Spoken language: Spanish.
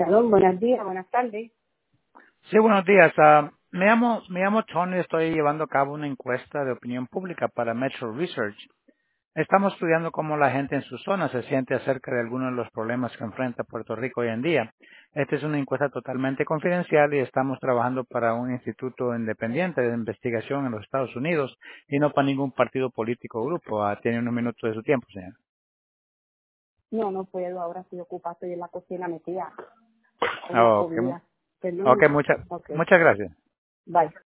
Perdón, buenos días, buenas tardes. Sí, buenos días. Me llamo Tony, estoy llevando a cabo una encuesta de opinión pública para Metro Research. Estamos estudiando cómo la gente en su zona se siente acerca de algunos de los problemas que enfrenta Puerto Rico hoy en día. Esta es una encuesta totalmente confidencial y estamos trabajando para un instituto independiente de investigación en los Estados Unidos y no para ningún partido político o grupo. Tiene unos minutos de su tiempo, señor. No, no puedo, ahora estoy ocupada, estoy en la cocina metida en la Oh, ok, comida. ok, Perdón. Ok, muchas gracias. bye.